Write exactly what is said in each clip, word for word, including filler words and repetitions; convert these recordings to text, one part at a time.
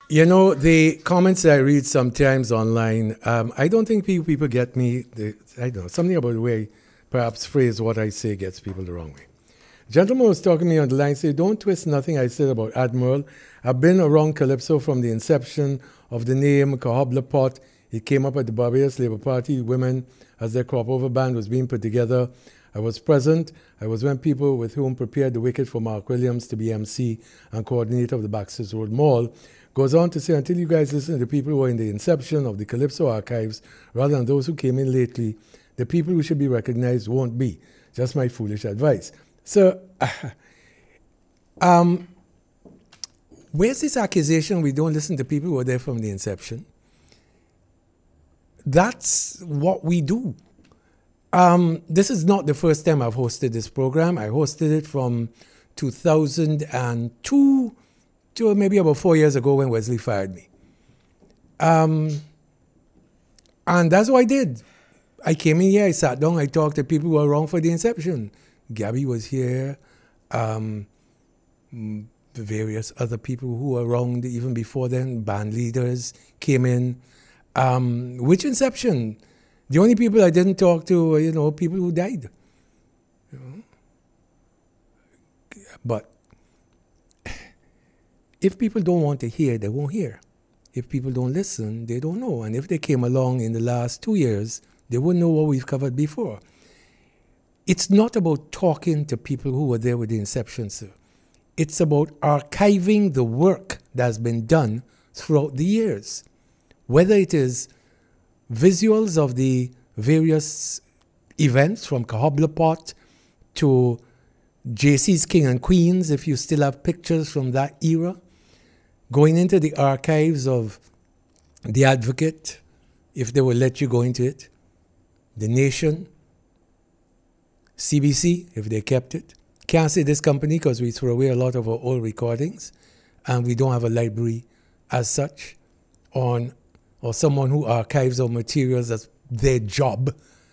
You know, the comments I read sometimes online, um, I don't think people, people get me. The, I don't know, something about the way perhaps phrase what I say gets people the wrong way. Gentleman was talking to me on the line, said, don't twist nothing I said about Admiral. I've been around Calypso from the inception of the name Kahobla Pot. It came up at the Barbados Labour Party. Women, as their crop over band was being put together. I was present. I was when people with whom prepared the wicket for Mark Williams to be M C and coordinator of the Baxter's Road Mall. Goes on to say, until you guys listen to the people who were in the inception of the Calypso archives, rather than those who came in lately, the people who should be recognized won't be. Just my foolish advice. So, uh, um, where's this accusation we don't listen to people who were there from the inception? That's what we do. Um, this is not the first time I've hosted this program. I hosted it from two thousand two to maybe about four years ago when Wesley fired me. Um, and that's what I did. I came in here, I sat down, I talked to people who were around for the inception. Gabby was here, um, various other people who were around even before then, band leaders came in. Um, which inception? The only people I didn't talk to were, you know, people who died. You know? But if people don't want to hear, they won't hear. If people don't listen, they don't know. And if they came along in the last two years, they wouldn't know what we've covered before. It's not about talking to people who were there with the inception, sir. It's about archiving the work that's been done throughout the years. Whether it is visuals of the various events from Kahobla Pot to J C's King and Queens, if you still have pictures from that era, going into the archives of The Advocate, if they will let you go into it, The Nation, C B C, if they kept it. Can't say this company because we throw away a lot of our old recordings and we don't have a library as such on, or someone who archives our materials as their job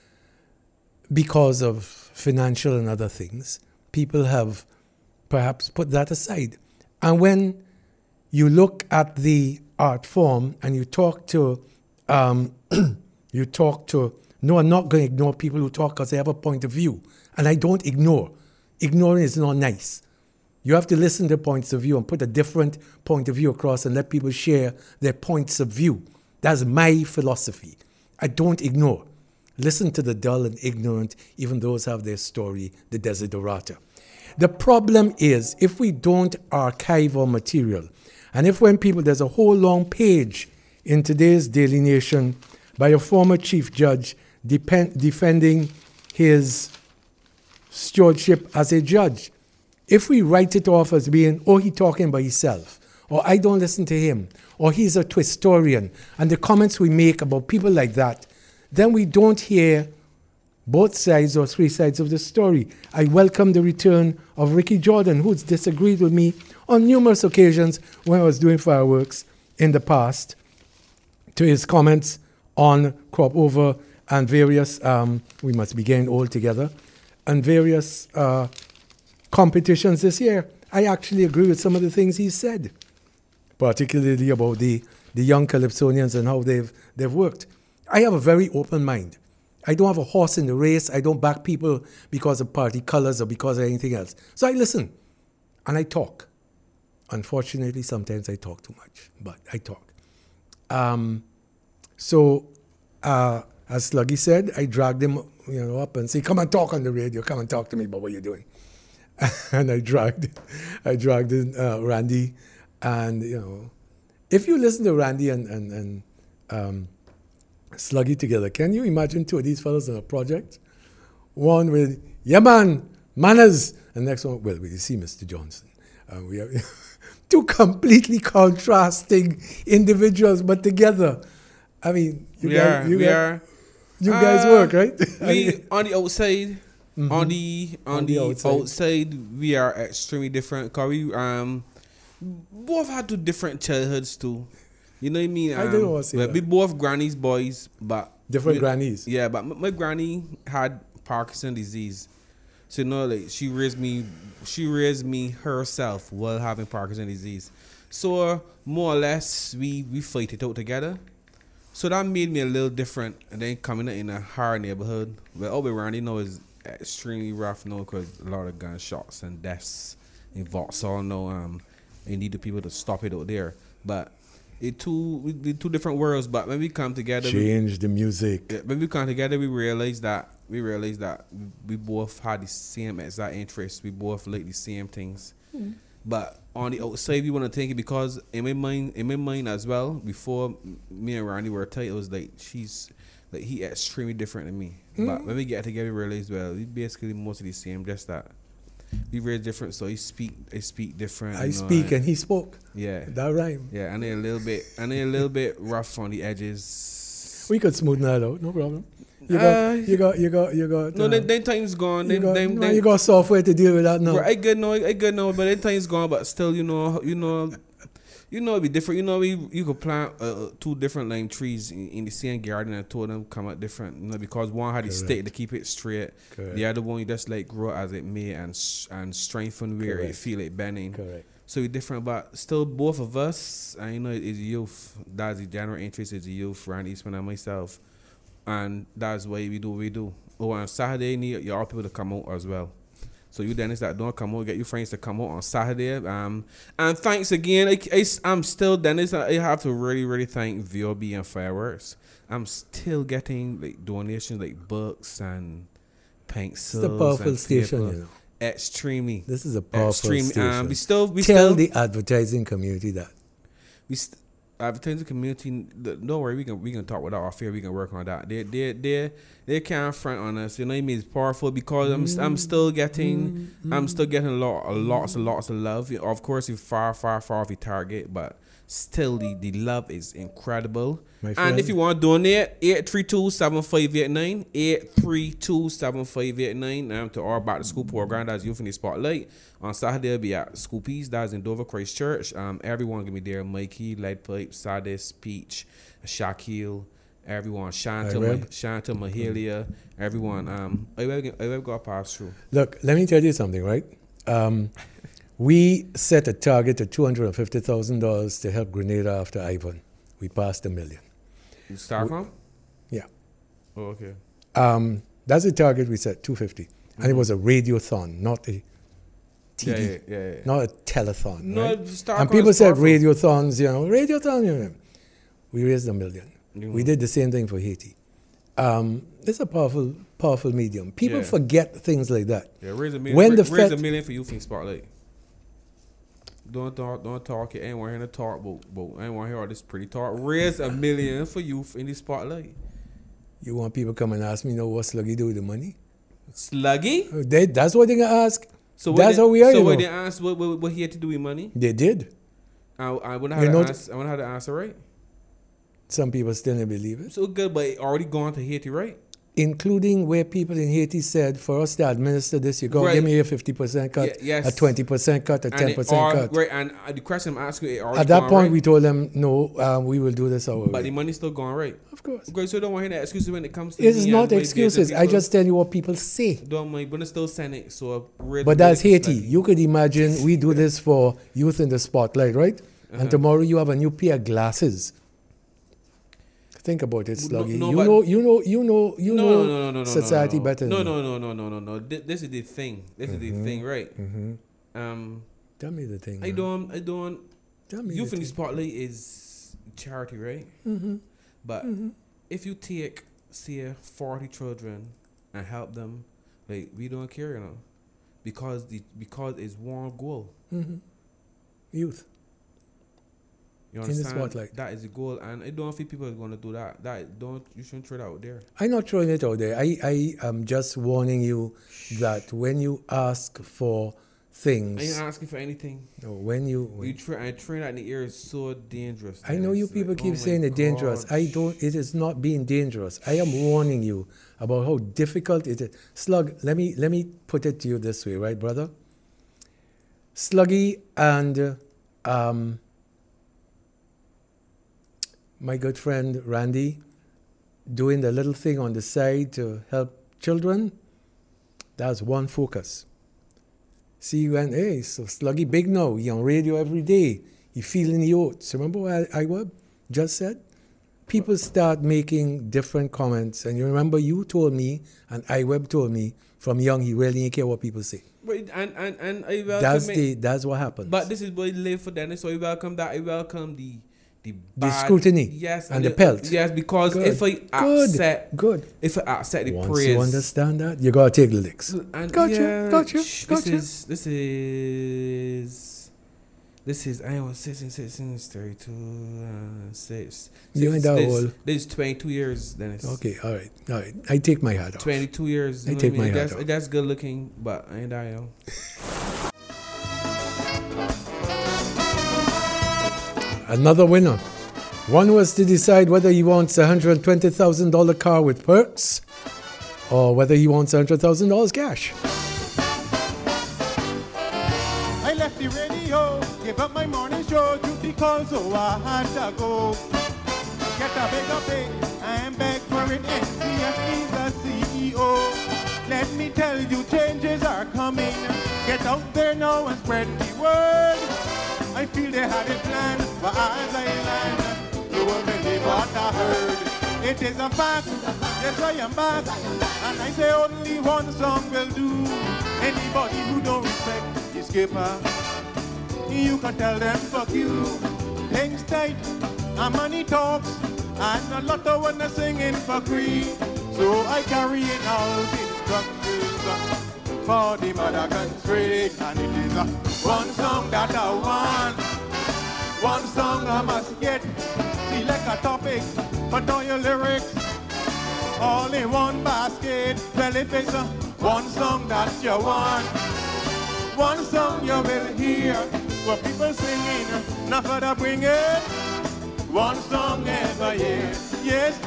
because of financial and other things. People have perhaps put that aside. And when you look at the art form and you talk to, um, you talk to, no, I'm not going to ignore people who talk because they have a point of view. And I don't ignore. Ignoring is not nice. You have to listen to points of view and put a different point of view across and let people share their points of view. That's my philosophy. I don't ignore. Listen to the dull and ignorant, even those have their story, the desiderata. The problem is, if we don't archive our material, and if when people, there's a whole long page in today's Daily Nation by a former chief judge depend, defending his stewardship as a judge. If we write it off as being, oh, he's talking by himself, or I don't listen to him, or he's a twistorian, and the comments we make about people like that, then we don't hear both sides or three sides of the story. I welcome the return of Ricky Jordan, who's disagreed with me on numerous occasions when I was doing fireworks in the past, to his comments on crop over and various, um, we must be getting old together, and various uh, competitions this year. I actually agree with some of the things he said, particularly about the, the young Calypsonians and how they've, they've worked. I have a very open mind. I don't have a horse in the race. I don't back people because of party colors or because of anything else. So I listen and I talk. Unfortunately, sometimes I talk too much, but I talk. Um, so, uh, as Sluggy said, I dragged him you know, up and say, come and talk on the radio. Come and talk to me about what you're doing. And I dragged, I dragged in uh, Randy. And, you know, if you listen to Randy and, and, and um, Sluggy together, can you imagine two of these fellows on a project? One with, yeah, man, manners. And the next one, well, you see Mister Johnson. Uh, we have two completely contrasting individuals, but together. I mean, you we guys, are, you we guys, are. you guys uh, work, right? We on the outside, mm-hmm. on the on, on the, the outside. outside, we are extremely different. Cause we um both had two different childhoods too. You know what I mean? Um, I didn't want to say well, that. We both granny's boys, but different we, grannies. Yeah, but my, my granny had Parkinson's disease, so you know, like she raised me, she raised me herself while having Parkinson's disease. So uh, more or less, we we fight it out together. So that made me a little different. And then coming in a hard neighborhood, where all around, you know, is extremely rough, no, because a lot of gunshots and deaths in Vauxhall, no, um, you need the people to stop it out there. But it two, we, we two different worlds. But when we come together, change we, the music. Yeah, when we come together, we realize that we realize that we both had the same exact interests. We both like the same things. Mm. But on the outside, we want to think it because in my mind, in my mind as well, before me and Randy were tight, it was like she's like he extremely different than me. Mm. But when we get together, we realize well, we basically mostly the same, just that we very different. So he speak, I speak different. I you know, speak and, and he spoke. Yeah, that rhyme. Yeah, and they a little bit, and they a little bit rough on the edges. We could smoothen that out, no problem. You got, uh, you got, you got, you got. No, uh, then, then time's gone. Then, you got, then, no, then, you got software to deal with that now. I good know, I good know, but then time's gone. But still, you know, you know, you know, it'd be different. You know, we you could plant uh, two different lime trees in, in the same garden and two of them come out different. You know, because one had the stick to keep it straight. Correct. The other one you just like grow as it may and and strengthen where Correct. It feel it bending. Correct. So we different, but still both of us. And you know, it's youth. That's the general interest. Is the youth, Randy Eastman and myself. And that's why we do what we do. Oh, on Saturday, you need your people to come out as well. So you Dennis that don't come out, get your friends to come out on Saturday. Um, and thanks again. I, I, I'm still Dennis. I have to really, really thank V O B and Fireworks. I'm still getting like donations, like books and pencils. It's a powerful station, you know. Extremely. This is a powerful extreme, station. Um, we still, we Tell still, the advertising community that. We st- advertising community, don't worry, we can we can talk with our fear, we can work on that. They they they they can't front on us. You know what I mean? It's powerful because I'm mm. I'm still getting mm. I'm still getting a lot a lots and lots of love. Of course, we're far far far off the target, but still the, the love is incredible. And if you want to donate, eight three two, seven five eight nine, eight three two, seven five eight nine um, to our back to school program. That's Youth in the Spotlight. On Saturday, I'll be at Scoopies. That's in Dover Christchurch. Um, everyone going to be there. Mikey, Lead Pipe, Sadis, Peach, Shaquille, everyone. Shanta, Shanta, Mahalia, everyone. Um, I will go pass through. Look, let me tell you something, right? Um, we set a target of two hundred fifty thousand dollars to help Grenada after Ivan. We passed a million. You start from? Yeah. Oh, okay. Um, that's the target we set, two hundred fifty. Mm-hmm. And it was a radiothon, not a T V, yeah, yeah, yeah, yeah. not a telethon. No, right? Starcom and people said radiothons, you know, radiothon, you know. We raised a million. Mm-hmm. We did the same thing for Haiti. Um, it's a powerful, powerful medium. People yeah. forget things like that. Yeah, raise a million. When ra- the raise fet- a million for Youth in Spotlight. Don't talk, don't talk. I ain't want to hear the talk, but, but I ain't want to hear all this pretty talk. Raise a million for Youth in the Spotlight. You want people come and ask me, you know, what Sluggy do with the money? Sluggy? They, that's what they gonna ask. So that's they, how we are. So you what know. they asked, what, what, what he had to do with money? They did. I, I wonder how to answer. I wonder how to answer right. Some people still don't believe it. So good, but it already gone to Haiti, right? Including where people in Haiti said, for us to administer this, you go right. give me a fifty percent cut, yeah, yes. a twenty percent cut, a ten percent are, cut. Right, and uh, the question I'm asking, it already at that gone, point, right? we told them, no, um, we will do this our way. But the money's still gone, right? Of course. Okay, so don't want to hear that excuses when it comes to it is not excuses. I just tell you what people say. Don't mind, but it's still send it. So but that's Haiti. Like, you could imagine we do this for Youth in the Spotlight, right? Uh-huh. And tomorrow you have a new pair of glasses. Think about it, Sluggy. No, no, you, know, you know, you know, you no, know, no, no, no, no, society no, no. better. No, than no, no, no, no, no, no. This, this is the thing. This mm-hmm. is the thing, right? Mm-hmm. Um, tell me the thing. I man. don't, I don't. Tell me. Youth the in the Spotlight is charity, right? Mm-hmm. But mm-hmm. if you take, say, forty children and help them, like we don't care, you know, because the because it's one goal. Mm-hmm. Youth. You in the spotlight. That is the goal, and I don't think people are going to do that. That don't you shouldn't throw it out there. I'm not throwing it out there. I I am just warning you that when you ask for things, I ain't asking for anything. No, when you when you try, I train that in the air is so dangerous. I know you people like, keep oh saying it's dangerous. I don't. It is not being dangerous. I am warning you about how difficult it is. Slug, let me let me put it to you this way, right, brother? Sluggy and um. my good friend Randy doing the little thing on the side to help children, that's one focus. See, you went, hey, so Sluggy big now, he on radio every day. You feeling the oats. Remember what I, I just said? People start making different comments. And you remember you told me, and iWeb told me, from young, he really didn't care what people say. Wait, and and and I welcome That's it. the that's what happens. But this is what you live for, Dennis. So I welcome that. I welcome the the, the bad, scrutiny. Yes, and, and the pelt. Yes, because good. if I accept, good, good. if I accept the Once praise, you understand that, you gotta take the licks. And gotcha, yeah, gotcha, sh- gotcha. This is this is. This is I was sixteen, sixteen, thirty-two, uh, six. You ain't that old. This is twenty-two years, Dennis. Okay, all right, all right. I take my hat off. twenty-two years. I take my I mean? hat that's, off. That's good looking, but I ain't that young. Another winner. One was to decide whether he wants a one hundred twenty thousand dollars car with perks or whether he wants one hundred thousand dollars cash. I left the radio, gave up my morning show, duty called, so I had to go. Get a bigger pay, and beg for it, N C F is the C E O. Let me tell you, changes are coming. Get out there now and spread the word. I feel they had it planned, but as I land, you will believe what I heard. It is a fact, yes I am back, and I say only one song will do. Anybody who don't respect the skipper, you can tell them fuck you. Things tight, and money talks, and a lot of one are singing for free. So I carry in all the instructions for the mother country, and it is a one song that I want, one song I must get. Select a topic, put all your lyrics all in one basket. Well, if it's a one song that you want, one song you will hear, what people singing, not for the bring it, one song every year. Yes,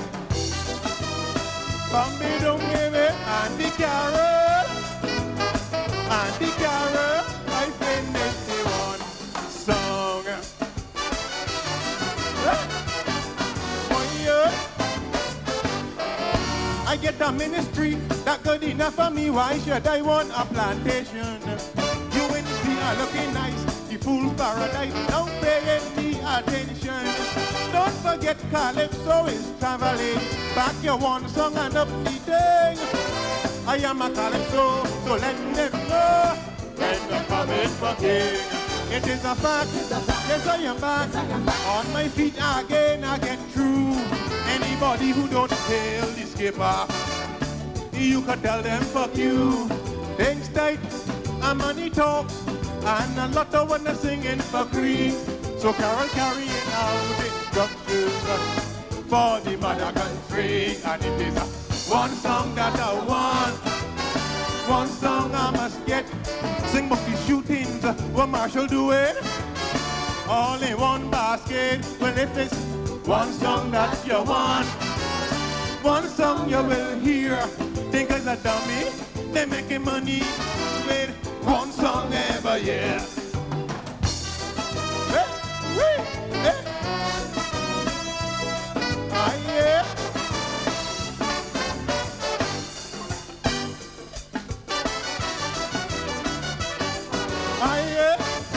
Bambi don't give it, and the carrot, and the carrot, I finish the one song. Oh yeah, I get a ministry that good enough for me. Why should I want a plantation? You and me are looking nice, the fool's paradise, now paying me attention. Don't forget Calypso is traveling, back your one song and up the thing. I am a Calypso, so let them know, when I'm coming for king. It is a fact, yes I am back, on my feet again I get through. Anybody who don't hail the skipper, you can tell them fuck you. Things tight, and money talks, and a lot of one are singing for free. So Carol carrying out instructions for the mother country, and it is a one song that I want, one song I must get. Sing about the shootings, what Marshall doing, all in one basket. Well, if it's one song that you want, one song you will hear. Think as a dummy, they making money with one song every year. Hey, hey, hey. Ah, yeah. Ah, yeah.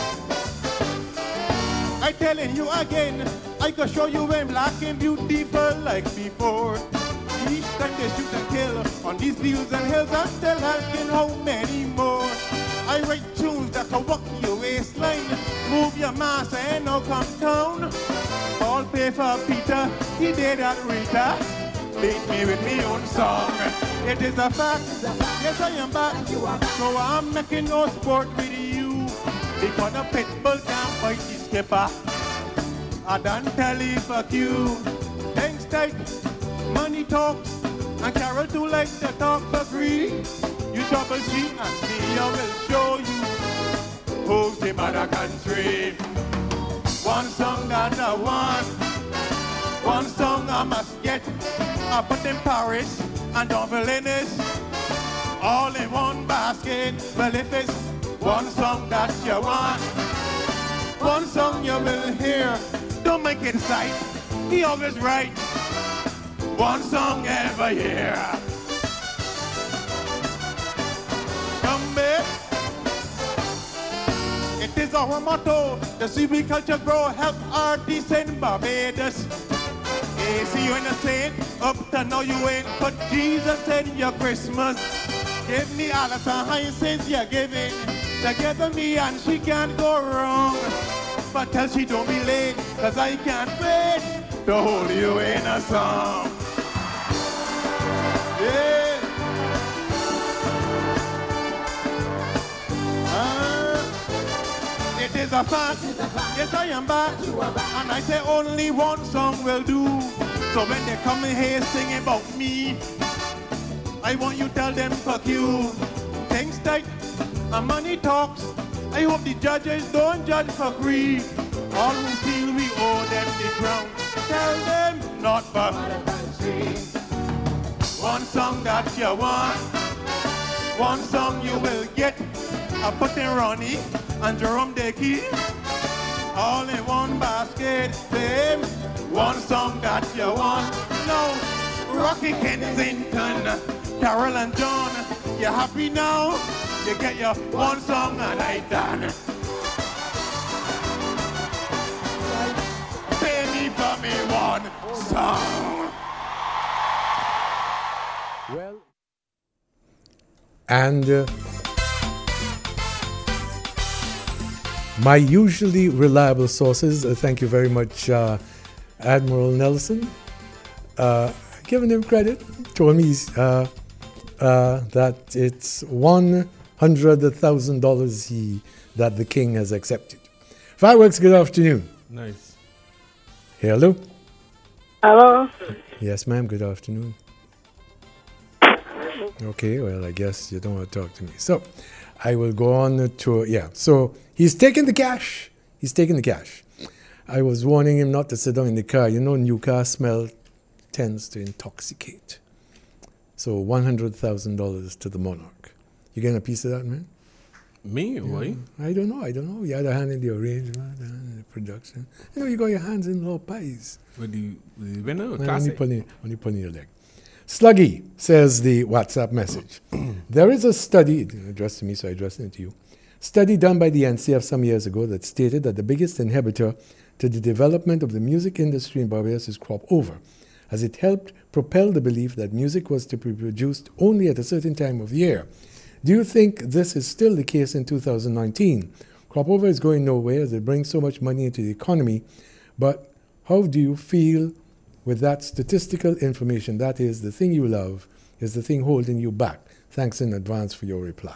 I telling you again, I can show you when black and beautiful like before. Each time they shoot and kill on these fields and hills, I'm still asking how many more. I write tunes that can walk your waistline, move your mass and now come down. All pay for Peter, he did that Rita, beat me with me own song. It is a fact, yes I am back, so I'm making no sport with you, because the pit bull can't fight the skipper. I done tell you fuck you. Things tight, money talks, and Carol too like to talk for free. You double G and me, I will show you who's the mother country. One song that I want, one song I must get. I put in Paris and Dublin in it, all in one basket. Well, if it's one song that you want, one song you will hear, don't make it sight, he always right. One song every year. Come back. It It is our motto, the C B culture grow, help artists in Barbados. Hey, see you in the saint, up to now you ain't put Jesus in your Christmas. Give me Alice and Hyacinth you're giving. Together me and she can't go wrong. But tell she don't be late, cause I can't wait to hold you in a song. Yeah. Uh, it is a fact, yes I am back. And I say only one song will do. So when they come in here singing about me, I want you tell them fuck you. Things tight and money talks. I hope the judges don't judge for greed. All who feel we owe them the ground, tell them not but one song that you want, one song you will get. I put in Ronnie and Jerome Dickey all in one basket. Same one song that you want. No, Rocky Kensington, Carol and John, you happy now? You get your one song and I done. Pay me for me one song. Well, and uh, my usually reliable sources, uh, thank you very much, uh, Admiral Nelson, uh, giving him credit, told me uh, uh, that it's one hundred thousand dollars he that the king has accepted. Fireworks, good afternoon. Nice. Hello. Hello. Yes, ma'am, good afternoon. Okay, well, I guess you don't want to talk to me. So, I will go on to, yeah. So, he's taking the cash. He's taking the cash. I was warning him not to sit down in the car. You know, new car smell tends to intoxicate. So, one hundred thousand dollars to the monarch. You getting a piece of that, man? Me? Why? I don't know. I don't know. You had a hand in the arrangement and the production. You know, you got your hands in law pies. With the, with the winner? When you Classic? put in, when you put in your leg. Sluggy, says the WhatsApp message. There is a study, addressed to me, so I addressed it to you. Study done by the N C F some years ago that stated that the biggest inhibitor to the development of the music industry in Barbados is crop over, as it helped propel the belief that music was to be produced only at a certain time of year. Do you think this is still the case in two thousand nineteen? Crop over is going nowhere as it brings so much money into the economy, but how do you feel with that statistical information? That is, the thing you love is the thing holding you back. Thanks in advance for your reply.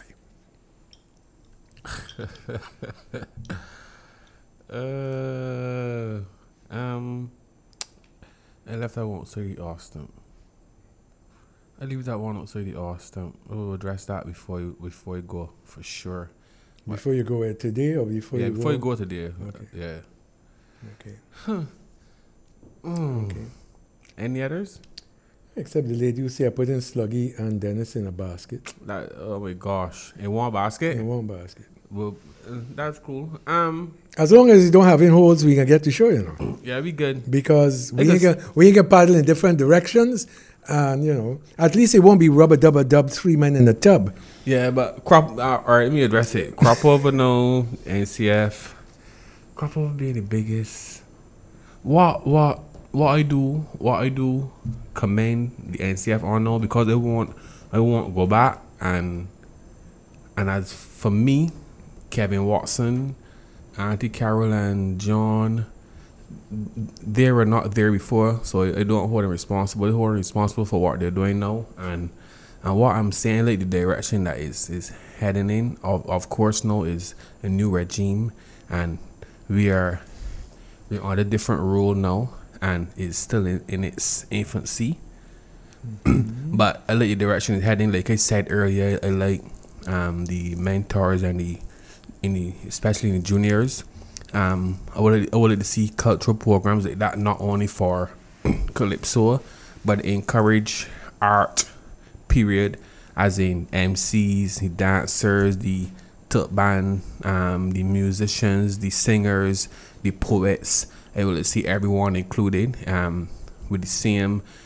uh, um, I left that one say the R stamp. I leave that one outside the R stamp. We'll address that before you before you go for sure. Before you go uh, today or before yeah, you before go? you go today. Okay. Yeah. Okay. Huh. Mm. Okay. Any others? Except the lady who say I put in Sluggy and Dennis in a basket. That, oh my gosh! In one basket. In one basket. Well, uh, that's cool. Um. As long as you don't have in holes, we can get to show, you know. Yeah, we good. Because we Because- ain't, can, we ain't can paddle in different directions. And, you know, at least it won't be rubber dubber dub three men in a tub. Yeah, but crop. Uh, all right, let me address it. Crop over, no N C F. Crop over being the biggest. What what what I do? What I do? Commend the N C F on no because they won't. I won't go back and and as for me, Kevin Watson, Auntie Carol and John, they were not there before, so I don't hold them responsible. They hold them responsible for what they're doing now, and and what I'm saying, like the direction that is is heading in. Of of course, now is a new regime, and we are we're on a different rule now, and it's still in, in its infancy. Mm-hmm. But I like the direction it's heading. Like I said earlier, I like um, the mentors and the in the especially in the juniors. Um, I would I would like to see cultural programs like that, not only for Calypso, but encourage art, period, as in M Cs, the dancers, the tut band, um, the musicians, the singers, the poets. I would like to see everyone included um, with the same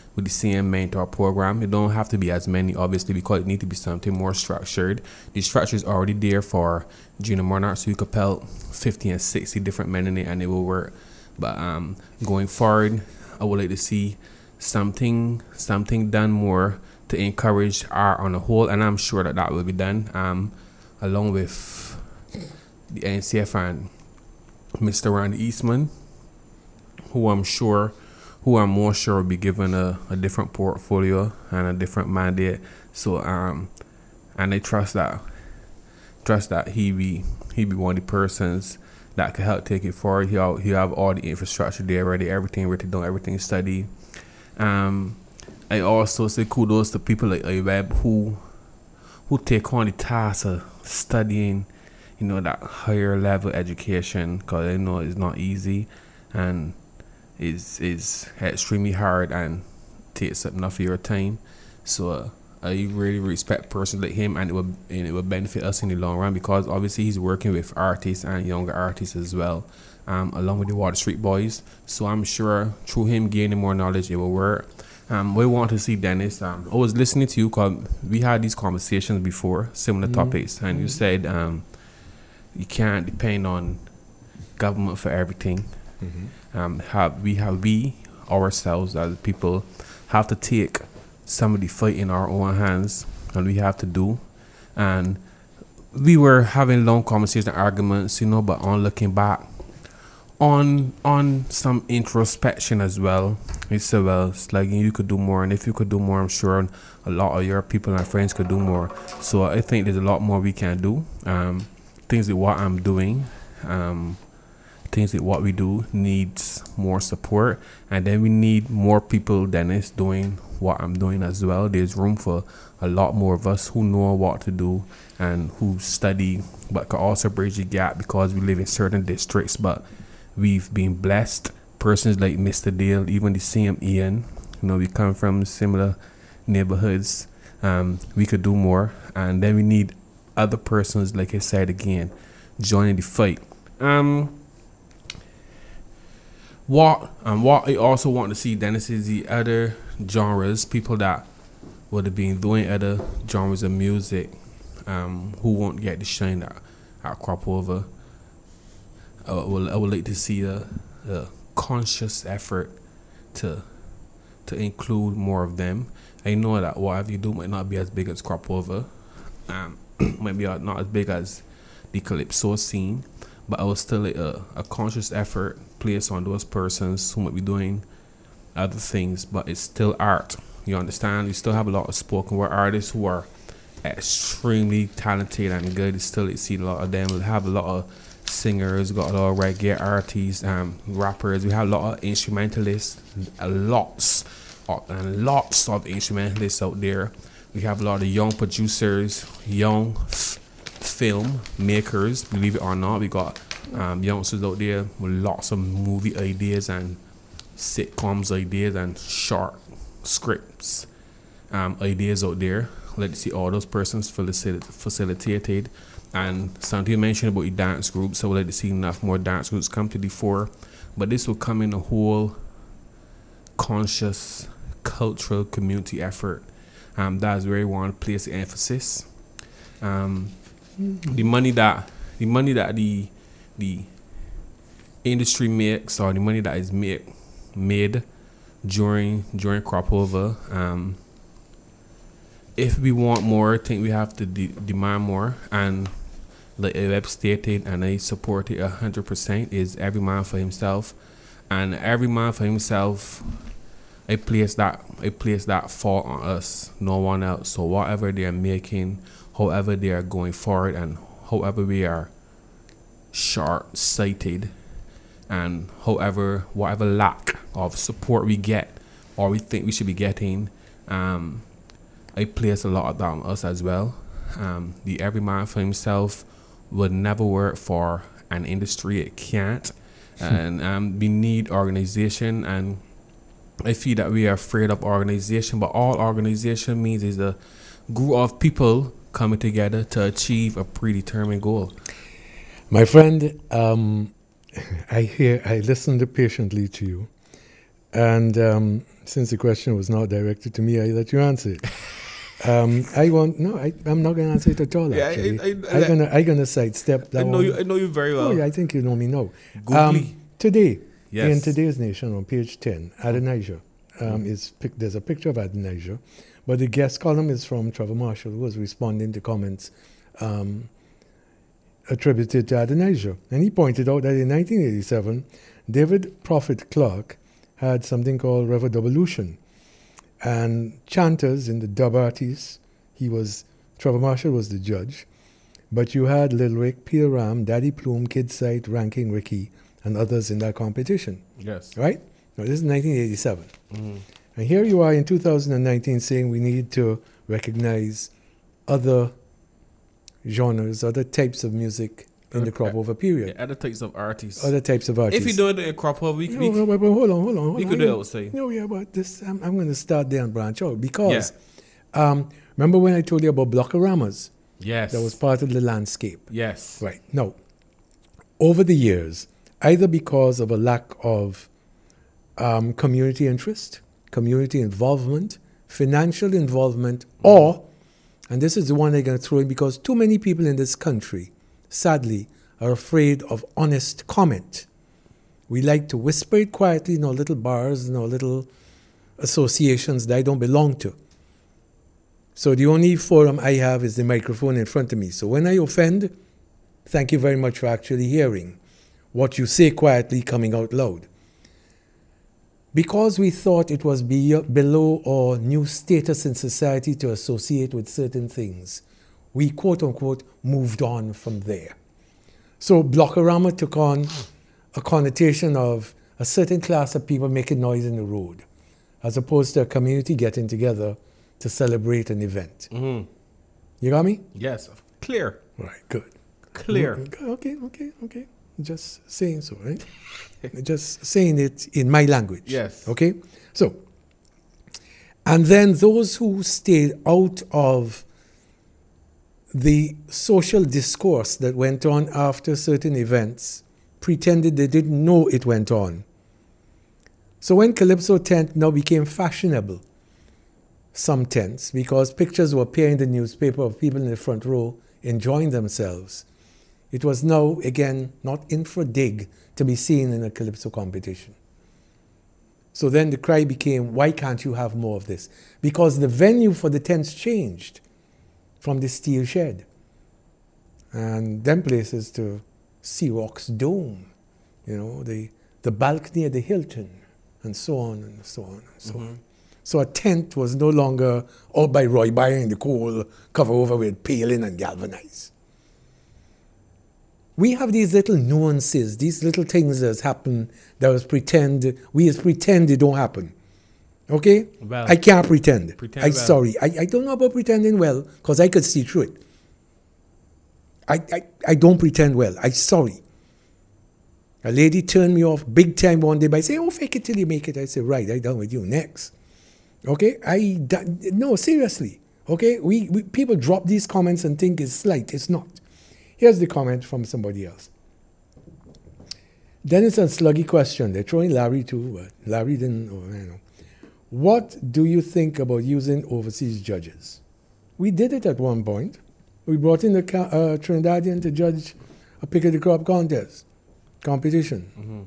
with the C M mentor program. It don't have to be as many, obviously, because it need to be something more structured. The structure is already there for Junior Monarch, so you could pelt fifty and sixty different men in it, and it will work. But um, going forward, I would like to see something something done more to encourage art on the whole, and I'm sure that that will be done, um, along with the N C F and Mister Randy Eastman, who I'm sure, who I'm more sure will be given a, a different portfolio and a different mandate. So um, and I trust that, trust that he be he be one of the persons that could help take it forward. He all, he have all the infrastructure there already, everything written down, everything studied. Um, I also say kudos to people like Iweb who who take on the task of studying, you know, that higher level education, because I know it's not easy and it's, it's extremely hard and takes up enough of your time. So uh, I really respect persons like him, and it will and it will benefit us in the long run, because obviously he's working with artists and younger artists as well, um, along with the Water Street Boys. So I'm sure through him gaining more knowledge, it will work. Um, we want to see Dennis. Um, I was listening to you because we had these conversations before, similar mm-hmm. topics, and mm-hmm. you said um, you can't depend on government for everything. Mm-hmm. Um, have we have we ourselves as people have to take some of the fight in our own hands, and we have to do. And we were having long conversations and arguments, you know, but on looking back, on on some introspection as well, it's so well, it's like you could do more, and if you could do more, I'm sure a lot of your people and friends could do more. So I think there's a lot more we can do. Um, things like what I'm doing, um, things like what we do needs more support, and then we need more people than us doing what I'm doing as well. There's room for a lot more of us who know what to do and who study, but can also bridge the gap, because we live in certain districts, but we've been blessed. Persons like Mister Dale, even the same Ian, you know, we come from similar neighborhoods. Um, we could do more, and then we need other persons, like I said again, joining the fight. Um, what and what I also want to see, Dennis, is the other genres, people that would have been doing other genres of music, um, who won't get the shine that at Crop Over. I would, I would like to see a, a conscious effort to to include more of them. I know that whatever you do might not be as big as Crop Over, um, might be not as big as the Calypso scene, but I would still like a, a conscious effort placed on those persons who might be doing other things, but it's still art. You understand? You still have a lot of spoken word artists who are extremely talented and good. You still see a lot of them. We have a lot of singers, got a lot of reggae artists, um, rappers. We have a lot of instrumentalists, lots of, and lots of instrumentalists out there. We have a lot of young producers, young f- film makers, believe it or not. We got um, youngsters out there with lots of movie ideas and sitcoms ideas and short scripts um, ideas out there. Let's see all those persons facil- facilitated. And something you mentioned about the dance groups, so we'd like to see enough more dance groups come to the fore. But this will come in a whole conscious cultural community effort. Um, that's where we want to place the emphasis. Um, mm-hmm. The money that the money that the the industry makes, or the money that is made made during during Crop Over. Um, if we want more, I think we have to de- demand more. And like Web stated, and I support it a hundred percent, is every man for himself, and every man for himself. I place that I place that fault on us, no one else. So whatever they are making, however they are going forward, and however we are short-sighted, and however whatever lack of support we get or we think we should be getting, um, I place a lot of that on us as well. Um, the every man for himself would never work for an industry. It can't. And um, we need organization, and I feel that we are afraid of organization, but all organization means is a group of people coming together to achieve a predetermined goal. My friend, um, I hear, I listened patiently to you, And um, since the question was not directed to me, I let you answer it. Um, I want no. I, I'm not going to answer it at all. Yeah, I- Actually, I- I- I'm gonna I'm gonna sidestep that I know one. you. I know you very well. Oh, yeah, I think you know me now. Googly. Um, today, Yes. in today's Nation on page ten, Adonijah um, is pic- there's a picture of Adonijah, but the guest column is from Trevor Marshall, who was responding to comments um, attributed to Adonijah, and he pointed out that in nineteen eighty-seven, David Prophet Clark had something called Revolution. And chanters in the dub artists, he was, Trevor Marshall was the judge, but you had Lil Rick, Peter Ram, Daddy Plume, Kid Sight, Ranking Ricky, and others in that competition, Yes. right? Now, this is nineteen eighty-seven. Mhm. And here you are in two thousand nineteen saying we need to recognize other genres, other types of music in the crop over Yeah, period, other types of artists. other types of artists. If you do it in crop over, we, No, we, no, but, but hold on, hold on. Hold we on. could I- do it outside. No, yeah, but this I'm, I'm going to start there and branch out because um, remember when I told you about Blockaramas? Yes. That was part of the landscape. Yes. Right. No. Over the years, either because of a lack of um, community interest, community involvement, financial involvement, or, and this is the one I'm going to throw in because too many people in this country, sadly, are afraid of honest comment. We like to whisper it quietly in our little bars, in our little associations that I don't belong to. So the only forum I have is the microphone in front of me. So when I offend, thank you very much for actually hearing what you say quietly coming out loud. Because we thought it was be- below our new status in society to associate with certain things, we quote unquote moved on from there. So Blockarama took on a connotation of a certain class of people making noise in the road, as opposed to a community getting together to celebrate an event. Mhm. You got me? Yes. Clear. Right, good. Clear. Okay, okay, okay. Just saying so, right? Just saying it in my language. Yes. Okay? So, and then those who stayed out of the social discourse that went on after certain events pretended they didn't know it went on. So when Calypso tent now became fashionable, some tents, because pictures were appearing in the newspaper of people in the front row enjoying themselves, it was now, again, not infra dig to be seen in a Calypso competition. So then the cry became, why can't you have more of this? Because the venue for the tents changed from the steel shed. And them places to Sea Rock's Dome, you know, the, the balcony at the Hilton, and so on and so on and so Mm-hmm. on. So a tent was no longer out by Roy Byron in the coal, cover over with paling and galvanized. We have these little nuances, these little things that happen that was pretend, we just pretend they don't happen. Okay? Well, I can't pretend. pretend I'm well. sorry. I, I don't know about pretending well because I could see through it. I, I, I don't pretend well. I'm sorry. A lady turned me off big time one day by saying, oh, fake it till you make it. I said, right, I'm done with you. Next. Okay? I, da- no, seriously. Okay? We, we People drop these comments and think it's slight. It's not. Here's the comment from somebody else. Then it's a sluggy question. They're throwing Larry too, but Larry didn't, oh, I know. What do you think about using overseas judges? We did it at one point. We brought in a ca- uh, Trinidadian to judge a pick of the crop contest, competition.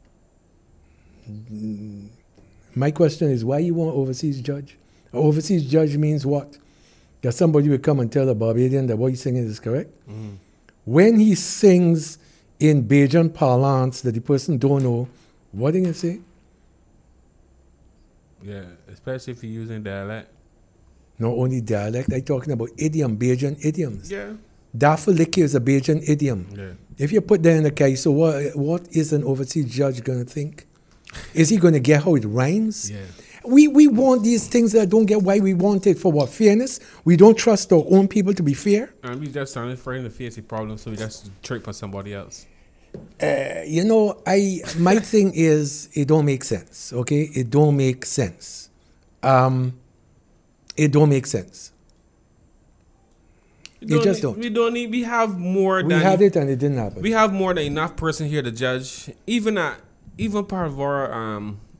Mm, My question is, why you want overseas judge? An overseas judge means what? That somebody will come and tell a Barbadian that what he's singing is correct? Mm-hmm. When he sings in Bajan parlance that the person don't know, what do you say? Yeah, especially if you're using dialect. Not only dialect, I'm talking about idiom, Bajan idioms. Yeah. Dafaliki is a Bajan idiom. Yeah. If you put that in a case, so what, what is an overseas judge going to think? Is he going to get how it rhymes? Yeah. We, we want these things that I don't get why we want it. For what? Fairness? We don't trust our own people to be fair? And we just trying to frame the face the problem, so we just trick on somebody else. Uh, you know, I my thing is it don't make sense. Okay, it don't make sense. Um, it don't make sense. We You just need, don't. We don't need. We have more We than had it and it didn't happen. we have more than enough person here to judge. Even at even part of our um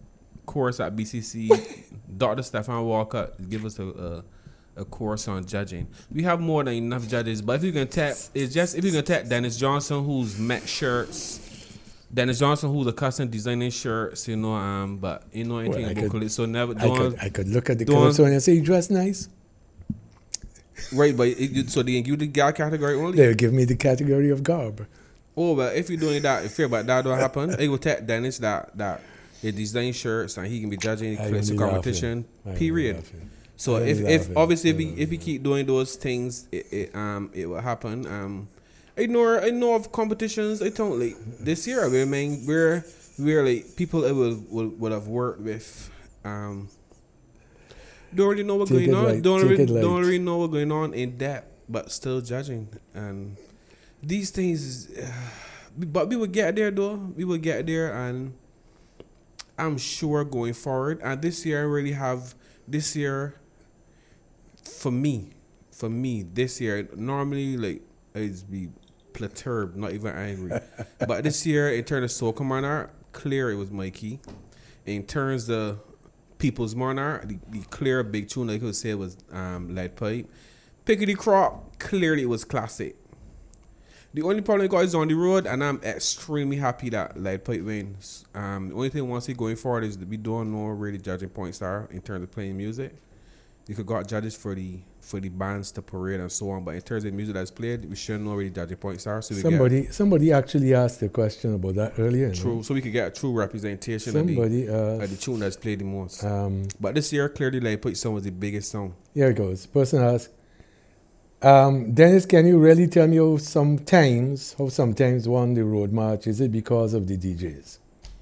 course at B C C. Doctor Stefan Walker give us a, a a course on judging. We have more than enough judges, but if you can tap, it's just if you can tap Dennis Johnson, who's met shirts. Dennis Johnson, who's a custom designing shirts, you know, um, but you know anything Well, I about could- it, so never I don't. could, I could look at the don't- Calypso and say, you dress nice. Right, but it, you- so they give you the guy category only. They'll give me the category of garb. Oh, but if you're doing that, if fear but that don't happen, it will tap Dennis that that he design shirts and he can be judging I clips of only competition. laughing. I Period. only laughing. So I if only if laughing. obviously if I we only if we keep doing those things, it, it um it will happen. Um, I know I know of competitions. I don't like this year. I mean, we're we're like people that would would, would have worked with. Um, don't really know what's Take going it on. light, Don't take really, it light. don't really know what's going on in depth, but still judging. And these things, uh, but we will get there though. We will get there, and I'm sure going forward. And this year, I really have this year. For me, for me, this year normally like I'd be perturbed, not even angry. But this year, in terms of Soca Monarch, clear it was Mikey. In terms of People's Monarch, the, the clear big tune, like I could say, it was um, Lead Pipe. Pickety Crop, clearly it was classic. The only problem I got is on the road, and I'm extremely happy that Lead Pipe wins. Um, the only thing I want to see going forward is that we don't know really judging points are in terms of playing music. You could got judges for the for the bands to parade and so on, but in terms of music that's played, we shouldn't know really judging points are. So we Somebody somebody actually asked a question about that earlier. get you true, know. so we could get a true representation of the, Somebody of the asked. tune that's played the most. Um, But this year, clearly, Lead Pipe song was the biggest song. here it goes. Person asked, um, Dennis, can you really tell me how sometimes, how sometimes won the road march? Is it because of the D Js?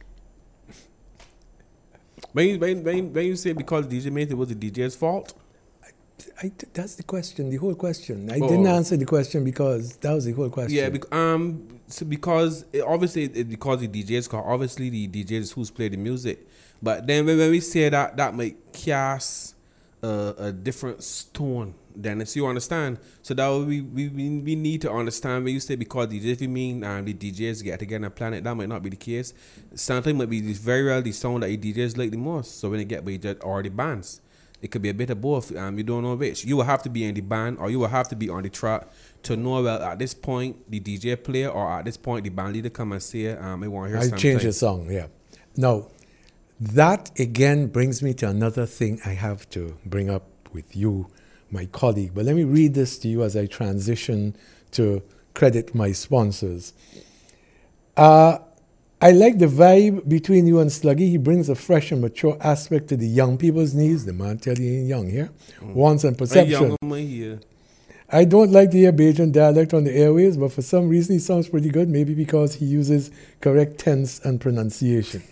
When you, when, when, when you say because D J made it was the D J's fault, I, that's the question, the whole question. I Oh. didn't answer the question because that was the whole question. yeah, bec- um, so because it, obviously it, because the D Js, cause obviously the D Js is who's play the music, but then when, when we say that, that might cast uh, a different stone. Dennis, you understand? So that would we, we we we need to understand when you say because D Js, if you mean um, the D Js get together and plan it, that might not be the case. Sometimes might be this very well the song that the D Js like the most. So when they get by judge or the bands. It could be a bit of both. Um, you don't know which. You will have to be in the band or you will have to be on the track to know, well, at this point, the D J player or at this point, the band leader come and say, um, I want to hear I something. changed the song, yeah. Now, that again brings me to another thing I have to bring up with you, my colleague. But let me read this to you as I transition to credit my sponsors. Uh, I like the vibe between you and Sluggy. He brings a fresh and mature aspect to the young people's needs. The man tell you he ain't young here. Mm. Wants and A perception. young man here. I don't like to hear Bajan dialect on the airways, but for some reason he sounds pretty good. Maybe because he uses correct tense and pronunciation.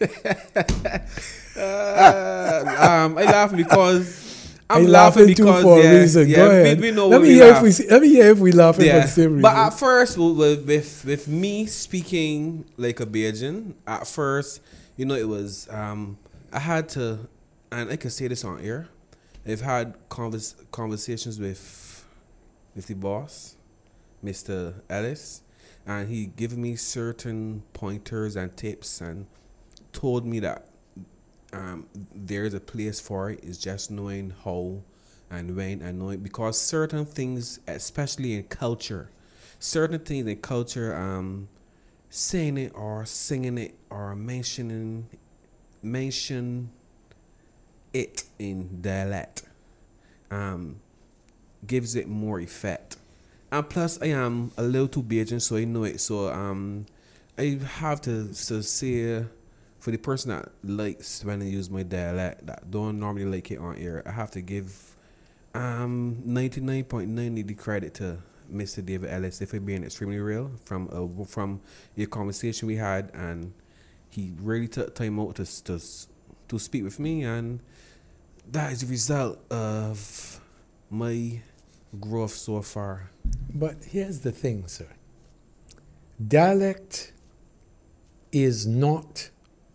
Uh, um, I laugh because I'm I laughing, laughing too because for yeah, a reason. yeah, Go we- ahead. We, know let what me we hear laugh. if we let me hear if we laughing for Yeah, the same reason. but at first, with, with with me speaking like a Bajan, at first, you know, it was um, I had to, and I can say this on air. I've had convers- conversations with with the boss, Mister Ellis, and he gave me certain pointers and tips and told me that um, there's a place for it. It's just knowing how and when and knowing, because certain things, especially in culture, certain things in culture, um, saying it or singing it or mentioning mention it in dialect, um, gives it more effect. And plus, I am a little too Bajan, so I know it. So um, I have to, to say, for the person that likes when I use my dialect, that don't normally like it on air, I have to give um ninety-nine point nine the credit to Mister David Ellis, if we're being extremely real, from uh, from the conversation we had, and he really took time out to to to speak with me, and that is the result of my growth so far. But here's the thing, sir. Dialect is not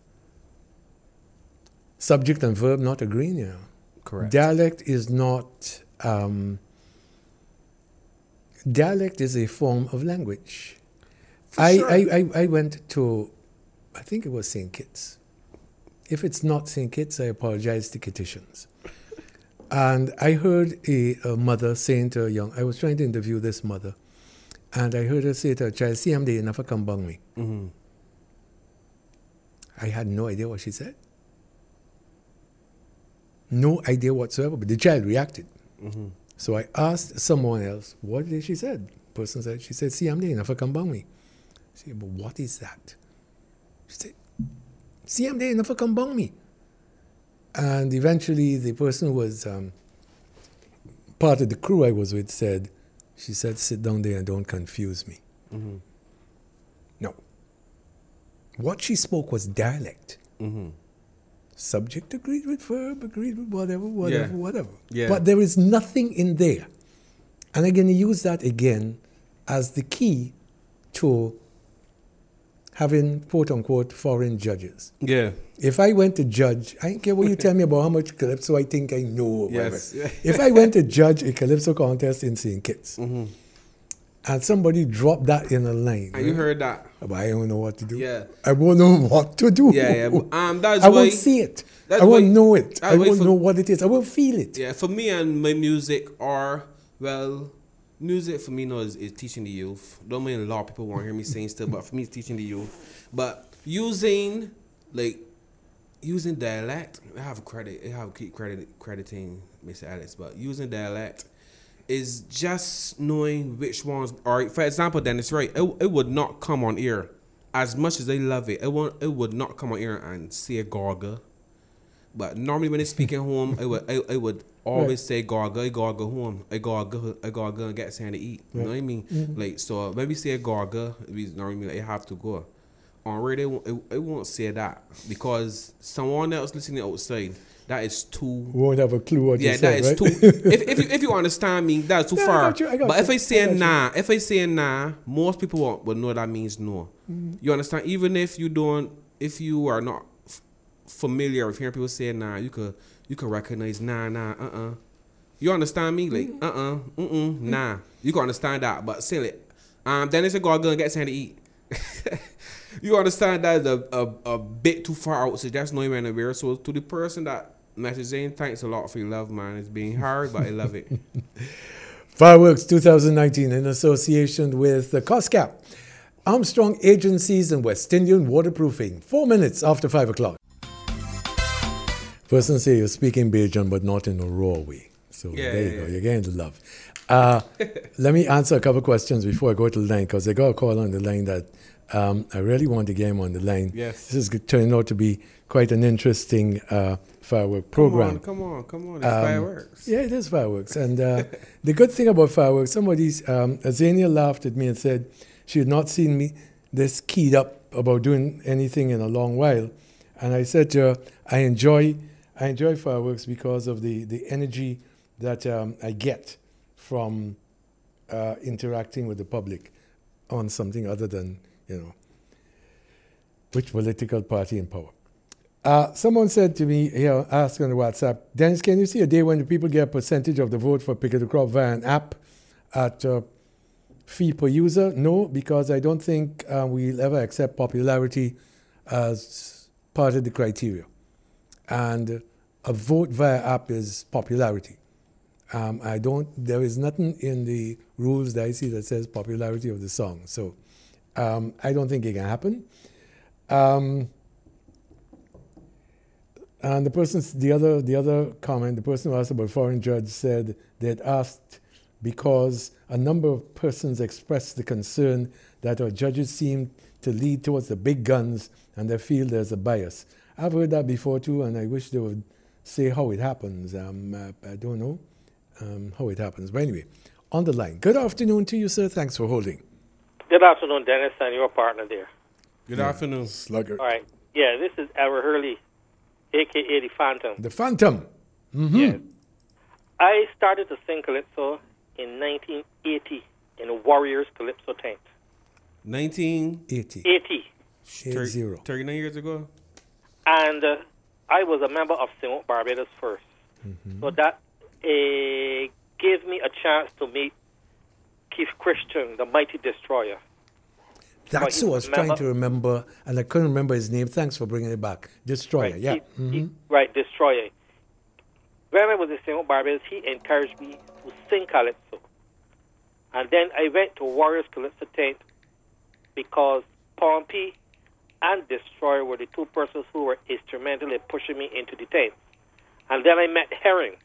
subject and verb not agreeing, you know. Correct. Dialect is not, um, dialect is a form of language. For I, sure. I, I, I went to, I think it was Saint Kitts, If it's not Saint Kitts, I apologize to Kittitians. And I heard a, a mother saying to a young, I was trying to interview this mother, and I heard her say to her child, see, I'm there, never come bang me. Mm-hmm. I had no idea what she said. No idea whatsoever, but the child reacted. Mm-hmm. So I asked someone else, what did she said? The person said, she said, see, I'm there, never come bang me. I said, but what is that? She said, see, I'm there, never come bang me. And eventually the person who was um, part of the crew I was with said, she said, sit down there and don't confuse me. Mm-hmm. No. What she spoke was dialect. Mm-hmm. Subject agreed with verb, agreed with whatever, whatever, Yeah. whatever. Yeah. But there is nothing in there. And I'm going to use that again as the key to having quote-unquote foreign judges. Yeah. If I went to judge, I don't care what you tell me about how much Calypso I think I know. Or Yes. whatever. If I went to judge a Calypso contest in Saint Kitts, Mm-hmm. and somebody dropped that in a line, And you heard that? but I don't know what to do. Yeah. I won't know what to do. Yeah, yeah. but, Um, that's I why. won't see it. that's I won't why- know it. that's I why won't for- know what it is. I won't feel it. Yeah, for me and my music are, well, music for me now is, is teaching the youth. Don't mean a lot of people won't hear me saying stuff, but for me it's teaching the youth. But using, like, using dialect, I have credit, I have keep credit, crediting Mister Alex, but using dialect is just knowing which ones are, for example, Dennis, right, it, it would not come on ear. As much as they love it, it, won't, it would not come on ear and say Garga. But normally when they speaking home, it would it, it would always Right. say Garga, I gotta go home, I gotta go, I gotta go and get something to eat. You know what I mean? Mm-hmm. Like, so when we say Garga, we normally like, I have to go. On radio, it, won't- it, it won't say that because someone else listening outside, that is too. Won't have a clue what Yeah, you that said, is right? too. if, if, you, if you understand me, that's too Yeah, I far. got you, I got but you, if I I say got you. nah, if I say nah, most people will, will know that means no. Mm-hmm. You understand? Even if you don't, if you are not f- familiar with hearing people say nah, you could you could recognize nah, nah, uh, uh You understand me? Like Mm-hmm. uh, uh, mm, mm, nah. You can understand that, but say it. Um, then it's a go go and get something to eat. You understand that is a, a, a bit too far out, so that's not even aware. So to the person that messaging, thanks a lot for your love, man. It's being hard, but I love it. Fireworks twenty nineteen in association with the COSCAP, Armstrong Agencies and West Indian Waterproofing. Four minutes after five o'clock. Person say you're speaking Bajan, but not in a raw way. So Yeah, there you yeah, go. yeah. You're getting the love. Uh, let me answer a couple questions before I go to the line, because I got a call on the line that um, I really want to get him on the line. Yes. This is turning out to be quite an interesting uh, firework program. Come on, come on, come on. It's Um, fireworks. Yeah, it is fireworks. And uh, the good thing about fireworks, somebody's, um, Azania laughed at me and said she had not seen me this keyed up about doing anything in a long while. And I said to her, I enjoy, I enjoy fireworks because of the, the energy that um, I get from uh, interacting with the public on something other than, you know, which political party in power. Uh, someone said to me here, asked on the WhatsApp, Dennis, can you see a day when the people get a percentage of the vote for Pick of the Crop via an app at uh, fee per user? No, because I don't think uh, we'll ever accept popularity as part of the criteria. And a vote via app is popularity. Um, I don't, there is nothing in the rules that I see that says popularity of the song. So um, I don't think it can happen. Um, And the person, the other, the other comment, the person who asked about foreign judge said they'd asked because a number of persons expressed the concern that our judges seem to lead towards the big guns and they feel there's a bias. I've heard that before too, and I wish they would say how it happens. Um, uh, I don't know um, how it happens. But anyway, on the line. Good afternoon to you, sir. Thanks for holding. Good afternoon, Dennis, and your partner there. Good afternoon. Slugger. All right. Yeah, this is Ever Hurley, a k a. The Phantom. The Phantom. Mm-hmm. Yes. I started to sing Calypso in nineteen eighty in a Warriors Calypso tent. nineteen eighty. eighty. Eight zero. thirty-nine years ago? And uh, I was a member of Simon Barbados first. Mm-hmm. So that uh, gave me a chance to meet Keith Christian, the Mighty Destroyer. That's he who I was was a trying member- to remember, and I couldn't remember his name. Thanks for bringing it back. Destroyer, Right, yeah. he- he- Mhm. right, Destroyer. When I was in Saint Barbados, he encouraged me to sing calypso. And then I went to Warriors Calypso tent because Pompey and Destroyer were the two persons who were instrumental in pushing me into the tent. And then I met Herring.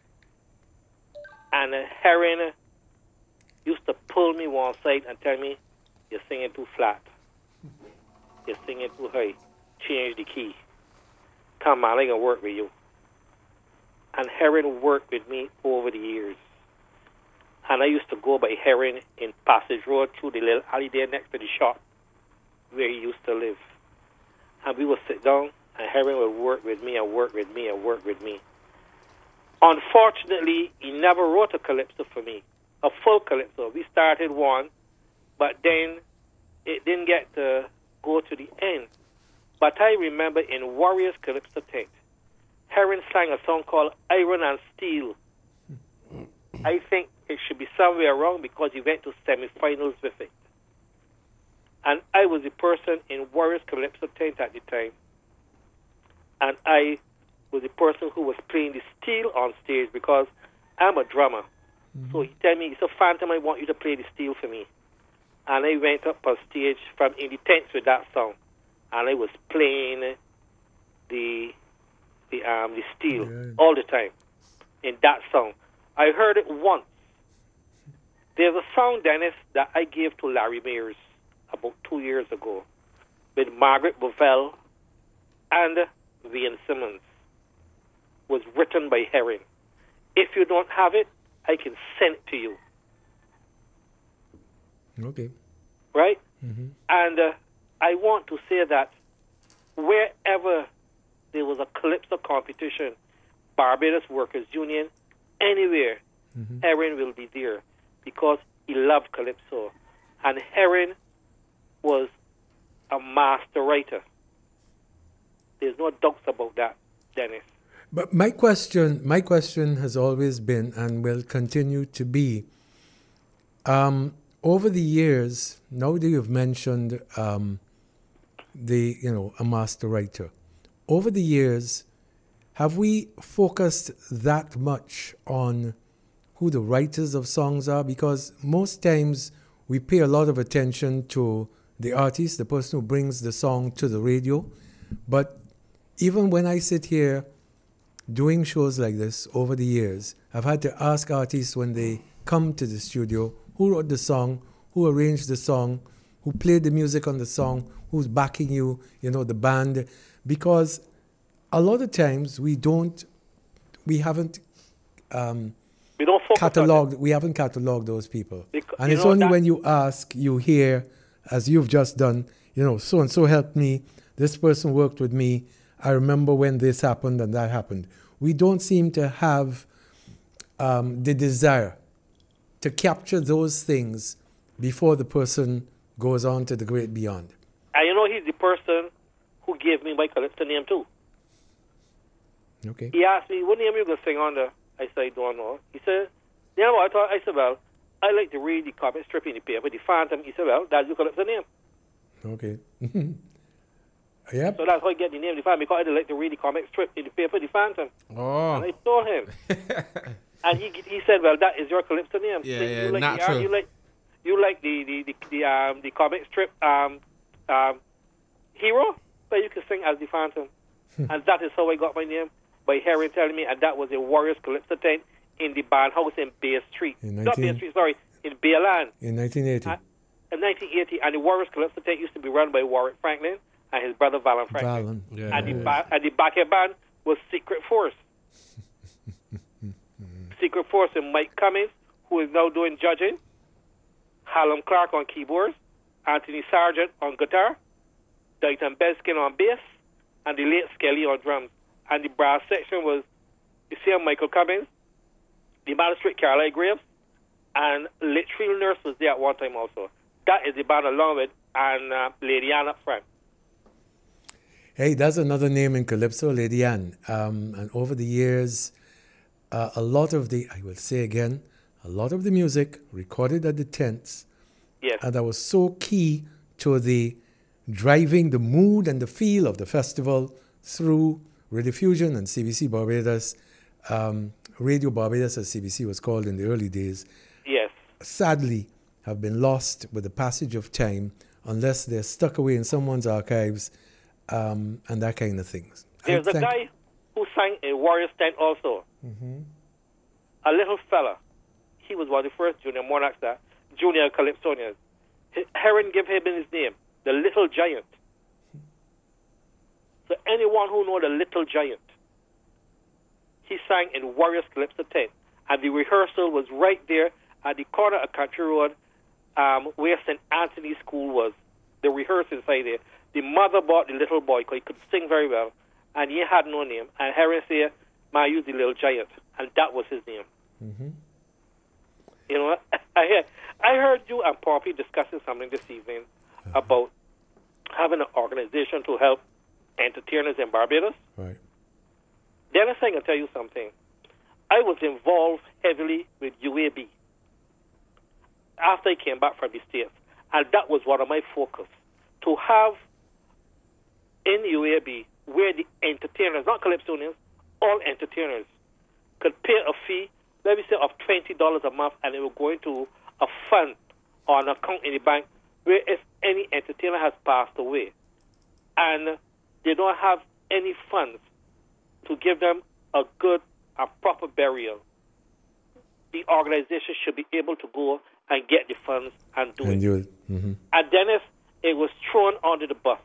And uh, Herring used to pull me one side and tell me, you're singing too flat. You're singing too high. Change the key. Come on, I can work with you. And Herring worked with me over the years. And I used to go by Herring in Passage Road through the little alley there next to the shop where he used to live. And we would sit down, and Herring would work with me and work with me and work with me. Unfortunately, he never wrote a calypso for me, a full calypso. We started one, but then it didn't get to go to the end. But I remember in Warriors Calypso tent, Herring sang a song called Iron and Steel. I think it should be somewhere wrong because he went to semifinals with it. And I was the person in Warriors Calypso tent at the time. And I was the person who was playing the steel on stage because I'm a drummer. Mm-hmm. So he told me, he said, Phantom, I want you to play the steel for me. And I went up on stage from in the tents with that song. And I was playing the the um the steel yeah. all the time in that song. I heard it once. There's a song, Dennis, that I gave to Larry Mears about two years ago with Margaret Bovell and Wayne Simmons. Was written by Herring. If you don't have it, I can send it to you. Okay. Right? Mm-hmm. And uh, I want to say that wherever there was a calypso competition, Barbados Workers Union, anywhere, mm-hmm. Herring will be there because he loved calypso. And Herring was a master writer. There's no doubts about that, Dennis. But my question, my question has always been and will continue to be, um, over the years, now that you've mentioned um, the, you know, a master writer, over the years, have we focused that much on who the writers of songs are? Because most times we pay a lot of attention to the artist, the person who brings the song to the radio. But even when I sit here doing shows like this over the years, I've had to ask artists when they come to the studio, who wrote the song, who arranged the song, who played the music on the song, who's backing you, you know, the band. Because a lot of times we don't, we haven't um, we don't focus cataloged, we haven't cataloged those people. Because, and it's know, only that, when you ask, you hear, as you've just done, you know, so-and-so helped me, this person worked with me, I remember when this happened and that happened. We don't seem to have um, the desire to capture those things before the person goes on to the great beyond. And you know, he's the person who gave me my calypso name too. Okay. He asked me, what name are you going to sing under? I said, I don't know. He said, you know what? I thought, I said, well, I like to read the comic strip in the paper, the Phantom. He said, well, that's your calypso name. Okay. Yep. So that's how I get the name, the Phantom, because I like to read the comic strip in the paper, the Phantom. Oh. And I told him. And he he said, well, that is your calypso name. Yeah, so yeah, you like natural. The, you like you like the the the, the um the comic strip um um hero, so you can sing as the Phantom. And that is how I got my name, by Herring telling me, and that was a Warriors Calypso tent in the band house in Bay Street. In Not nineteen Bay Street, sorry, in Bayland. In nineteen eighty. Uh, in nineteen eighty, and the Warriors Calypso tent used to be run by Warwick Franklin and his brother Valon Franklin. Valon. Yeah. And the ba- and the backup band was Secret Force. Secret Force and Mike Cummings, who is now doing judging, Hallam Clark on keyboards, Anthony Sargent on guitar, Dayton Beskin on bass, and the late Skelly on drums. And the brass section was the same Michael Cummings, the magistrate Caroline Graves, and Litchfield Nurse was there at one time also. That is the band along with and uh, Lady Ann up front. Hey, that's another name in Calypso, Lady Ann. Um, and over the years, uh, a lot of the, I will say again, a lot of the music recorded at the tents, Yes. and that was so key to the driving the mood and the feel of the festival through Radio Fusion and C B C Barbados. Um, Radio Barbados, as C B C was called in the early days, Yes. sadly have been lost with the passage of time unless they're stuck away in someone's archives um, and that kind of things. There's I a think- guy who sang in Warriors Tent also. Mm-hmm. A little fella. He was one of the first junior monarchs that junior Calypsonians. H- Heron gave him his name, the Little Giant. So anyone who know the Little Giant, he sang in Warriors Calypso Tent. And the rehearsal was right there at the corner of Country Road, um, where Saint Anthony's School was. The rehearsal inside there. The mother bought the little boy because he could sing very well, and he had no name. And Heron said, "Ma, use the Little Giant," and that was his name. Mm-hmm. You know, I heard, I heard you and Poppy discussing something this evening about having an organization to help entertainers in Barbados. Right. Then I can tell you something. I was involved heavily with U A B after I came back from the States, and that was one of my focus, to have in U A B where the entertainers, not Calypsonians, all entertainers could pay a fee, let me say, of twenty dollars a month, and it will go into a fund or an account in the bank where if any entertainer has passed away and they don't have any funds to give them a good and proper burial, the organization should be able to go and get the funds and do And it. you, mm-hmm. And then if it was thrown under the bus,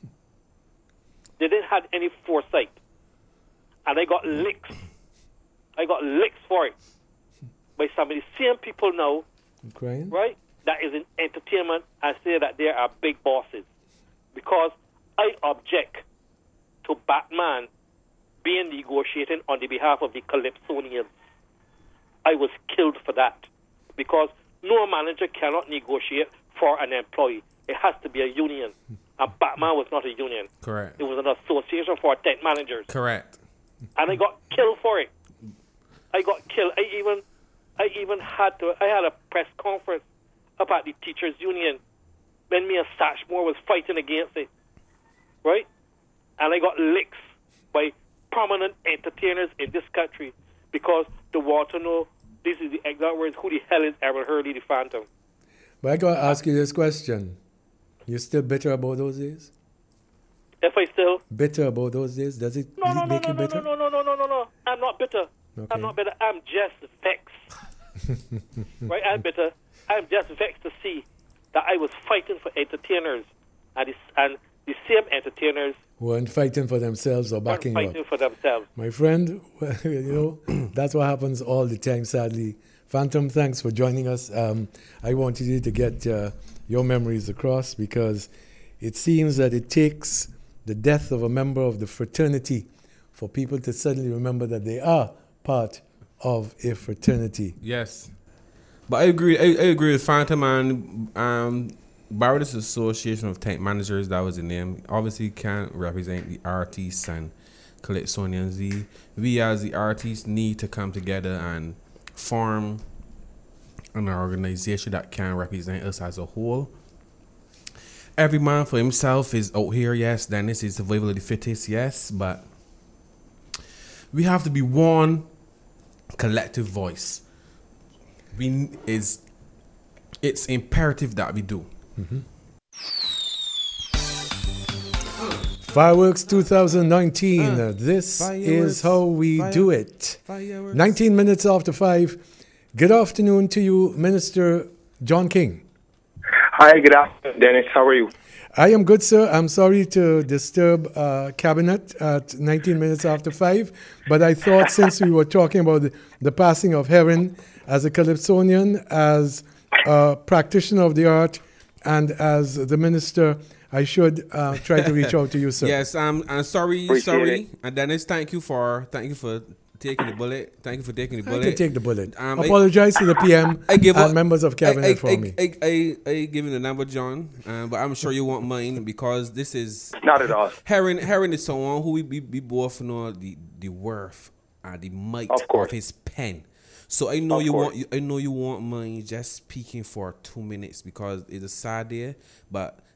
they didn't have any foresight, and I got licks. I got licks for it by some of the same people now, You crying? right, that is in entertainment and say that they are big bosses. Because I object to Batman being negotiating on the behalf of the Calypsonians. I was killed for that. Because no manager cannot negotiate for an employee. It has to be a union. And Batman was not a union. Correct. It was an association for tent managers. Correct. And I got killed for it. I got killed. I even I even had to I had a press conference up at the teachers union when me and Satchmore was fighting against it. Right? And I got licks by prominent entertainers in this country because they want to know, this is the exact words, who the hell is Errol Hurley the Phantom? But I got to ask you this question. You still bitter about those days? If I still Bitter about those days? Does it No, no, no, make no, you no, bitter? no, no, no, no, no, no. I'm not bitter. Okay. I'm not bitter. I'm just vexed. Right? I'm bitter. I'm just vexed to see that I was fighting for entertainers, and, this, and the same entertainers Who aren't fighting for themselves or weren't backing you up. fighting for themselves. My friend, well, you know, that's what happens all the time, sadly. Phantom, thanks for joining us. Um, I wanted you to get uh, your memories across because it seems that it takes the death of a member of the fraternity for people to suddenly remember that they are part of a fraternity. Yes. But I agree. I, I agree with Phantom and um, Barbados Association of Tent Managers. That was the name. Obviously, can't represent the artists and Calypsonians. The, we as the artists need to come together and form an organization that can represent us as a whole. Every man for himself is out here, yes. Then this is survival of the fittest, yes. But we have to be one collective voice. We is it's imperative that we do. Mm-hmm. Fireworks twenty nineteen. Uh, this fireworks, is how we fire- do it. Fireworks. nineteen minutes after five. Good afternoon to you, Minister John King. Hi, good afternoon, Dennis. How are you? I am good, sir. I'm sorry to disturb uh, cabinet at nineteen minutes after five, but I thought since we were talking about the, the passing of Heron as a Calypsonian, as a practitioner of the art, and as the minister, I should uh, try to reach out to you, sir. Yes, I'm. I'm sorry, Appreciate sorry, it. and Dennis, thank you for thank you for taking the bullet. Thank you for taking the I bullet. can take the bullet. Um, I- Apologize to the P M I give and up- members of cabinet I, I, for I, me. I, I, I give you the number, John, uh, but I'm sure you want mine because this is Not at all. Heron. Heron is someone who we, we, we both know the, the worth and the might Of course. of his pen. So I know Of you course. want. I know you want mine. Just speaking for two minutes because it's a sad day, but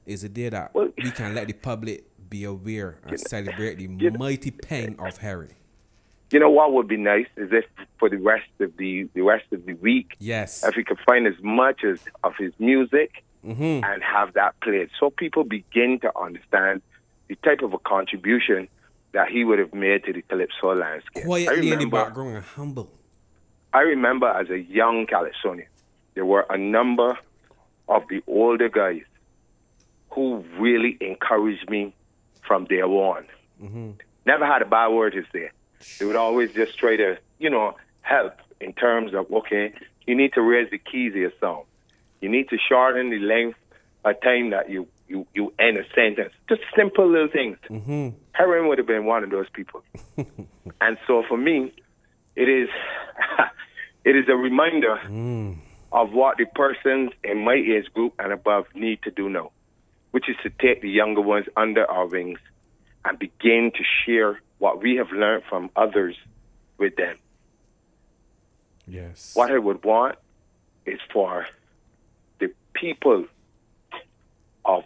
is a day that Well- we can let the public be aware and celebrate the you know- mighty pen of Harry. You know what would be nice is if for the rest of the the rest of the week, Yes. if we could find as much as of his music Mm-hmm. and have that played, so people begin to understand the type of a contribution that he would have made to the calypso landscape. I Quietly in the remember, background and humble. I remember as a young Calypsonian, there were a number of the older guys who really encouraged me from day one. Mm-hmm. Never had a bad word to say. They would always just try to, you know, help in terms of, okay, you need to raise the keys of your song. You need to shorten the length of time that you, you, you end a sentence. Just simple little things. Mm-hmm. Heroin would have been one of those people. And so for me, it is it is a reminder Mm. of what the persons in my age group and above need to do now, which is to take the younger ones under our wings and begin to share what we have learned from others with them. Yes. What I would want is for the people of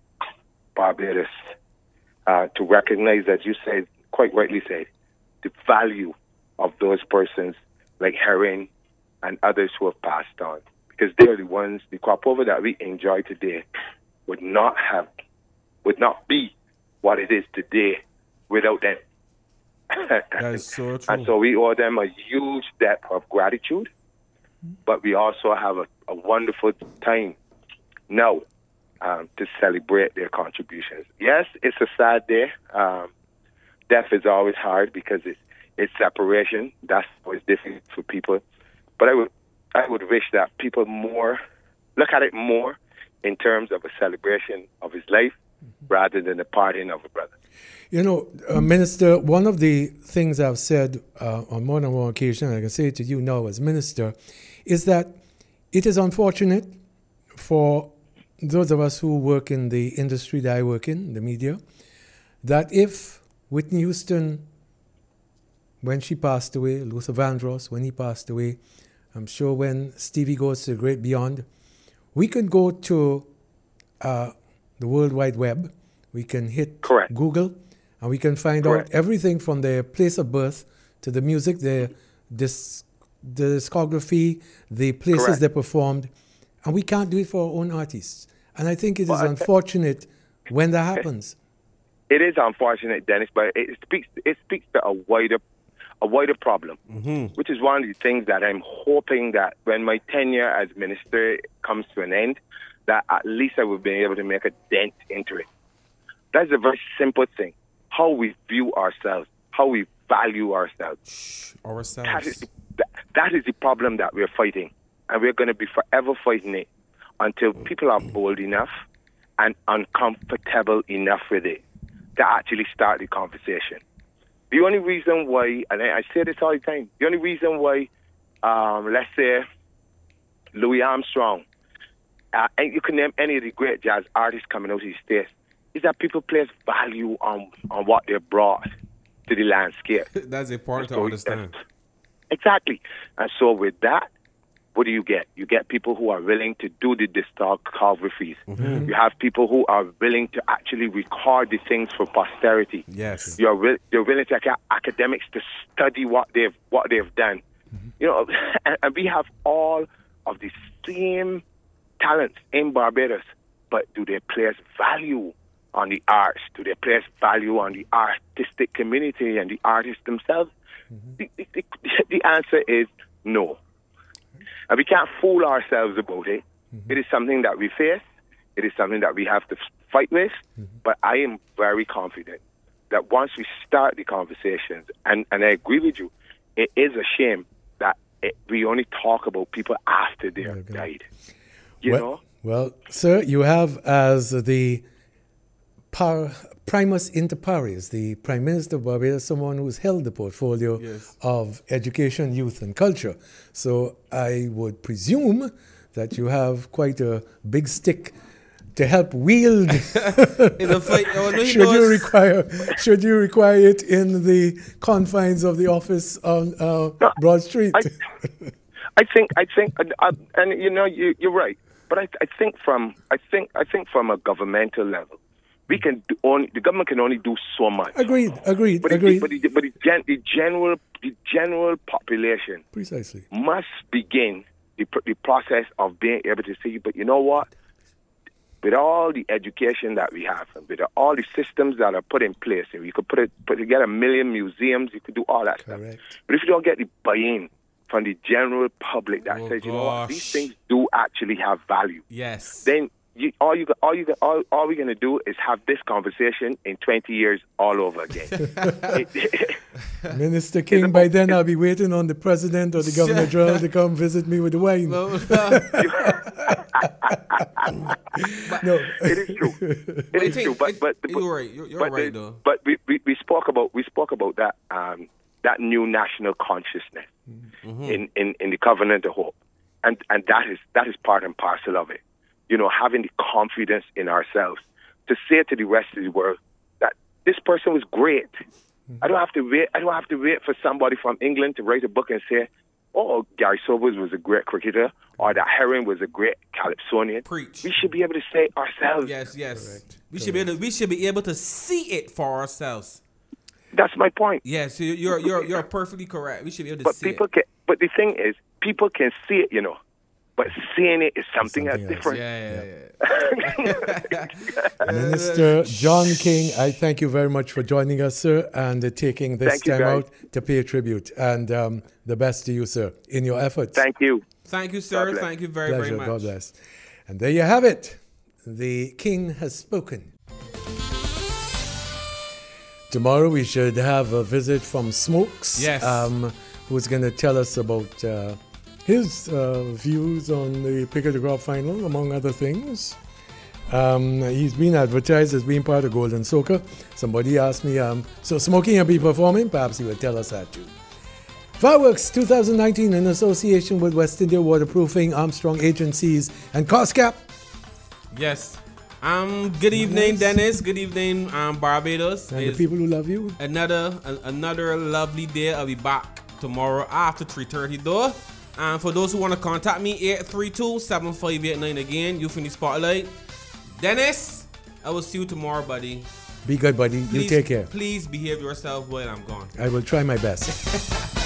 Barbados uh, to recognize, as you said, quite rightly said, the value of those persons like Heron and others who have passed on. Because they're the ones, the crop over that we enjoy today would not have, would not be what it is today without them. That is so true. And so we owe them a huge debt of gratitude, but we also have a, a wonderful time now um, to celebrate their contributions. Yes, it's a sad day. Um, death is always hard because it's, it's separation. That's always difficult for people. But I would, I would wish that people more look at it more in terms of a celebration of his life rather than the parting of a brother. You know, uh, Minister, one of the things I've said uh, on more than one occasion, and I can say it to you now as Minister, is that it is unfortunate for those of us who work in the industry that I work in, the media, that if Whitney Houston, when she passed away, Luther Vandross, when he passed away, I'm sure when Stevie goes to the great beyond, we can go to uh, the World Wide Web, we can hit Correct. Google, and we can find Correct. out everything from their place of birth to the music, their disc, the discography, the places Correct. they performed, and we can't do it for our own artists. And I think it is Well, I- unfortunate when that happens. It is unfortunate, Dennis, but it speaks it speaks to a wider a wider problem, Mm-hmm. which is one of the things that I'm hoping that when my tenure as minister comes to an end, that at least I will be able to make a dent into it. That's a very simple thing. How we view ourselves, how we value ourselves. That Ourselves. is, that, that is the problem that we're fighting. And we're going to be forever fighting it until people are bold enough and uncomfortable enough with it to actually start the conversation. The only reason why, and I, I say this all the time, the only reason why, um, let's say, Louis Armstrong, uh, and you can name any of the great jazz artists coming out of the States, is that people place value on, on what they brought to the landscape. That's important to So, understand. Exactly. And so with that, what do you get? You get people who are willing to do the discographies. Mm-hmm. You have people who are willing to actually record the things for posterity. Yes. You're will, you're willing to get academics to study what they've what they've done. You know, and, and we have all of the same talents in Barbados, but do they place value on the arts? Do they place value on the artistic community and the artists themselves? The, the, the, the answer is no. And we can't fool ourselves about it. Mm-hmm. It is something that we face. It is something that we have to fight with. Mm-hmm. But I am very confident that once we start the conversations, and, and I agree with you, it is a shame that it, we only talk about people after they have died. You well, know? Well, sir, you have as the par, primus inter pares, the Prime Minister of Barbados, someone who's held the portfolio Yes. of education, youth, and culture. So I would presume that you have quite a big stick to help wield. In a fight, oh, no, he should you knows. require? Should you require it in the confines of the office on uh, No, Broad Street? I, I think, I think, uh, uh, and you know, you, you're right. But I, I think from I think I think from a governmental level, we can do only the government can only do so much. Agreed, agreed, But agreed. the, but, the, but the, gen, the general the general population Precisely. must begin the, pr- the process of being able to see. But you know what? With all the education that we have, and with all the systems that are put in place, and we could put it put together a million museums, you could do all that Correct. stuff. But if you don't get the buy-in from the general public that Oh, says, you know what, gosh. these things do actually have value, Yes. then you, all you all you all, all we're gonna do is have this conversation in twenty years all over again. It- Minister King, by then I'll be waiting on the president or the governor general to come visit me with the wine. No, No. It is true. It But is it true. take- But it- but, but you're right. You're, you're but, right, the- though. but we, we, we spoke about we spoke about that um, that new national consciousness Mm-hmm. in, in, in the Covenant of Hope, and and that is that is part and parcel of it. You know, having the confidence in ourselves to say to the rest of the world that this person was great. I don't have to wait. I don't have to wait for somebody from England to write a book and say, "Oh, Gary Sobers was a great cricketer," or that Heron was a great calypsonian. Preach. We should be able to say it ourselves. Yes, yes. Correct, We should be able to, we should be able to see it for ourselves. That's my point. Yes, you- you're you're you're perfectly correct. We should be able to But see people it. can. But the thing is, people can see it, you know. But seeing it is something, Something that's else. different. Yeah, yeah, yeah. Minister John King, I thank you very much for joining us, sir, and uh, taking this Thank you, time guys. out to pay tribute. And um, the best to you, sir, in your efforts. Thank you. Thank you, sir. God bless. Thank you very, Pleasure. very much. God bless. And there you have it. The King has spoken. Tomorrow we should have a visit from Smokes, Yes. um, who's going to tell us about uh, his uh, views on the Pick of the Crop final, among other things. Um, he's been advertised as being part of Golden Soca. Somebody asked me, um, so Smokey will be performing? Perhaps he will tell us that too. Fireworks twenty nineteen in association with West India Waterproofing, Armstrong Agencies, and COSCAP. Yes. Um. Good evening, Dennis. Good evening, um, Barbados. And the It's people who love you. Another a- another lovely day. I'll be back tomorrow after three thirty though. And for those who want to contact me, eight three two, seven five eight nine again. Youth in the Spotlight. Dennis, I will see you tomorrow, buddy. Be good, buddy. Please, You take care. Please behave yourself while I'm gone. I will try my best.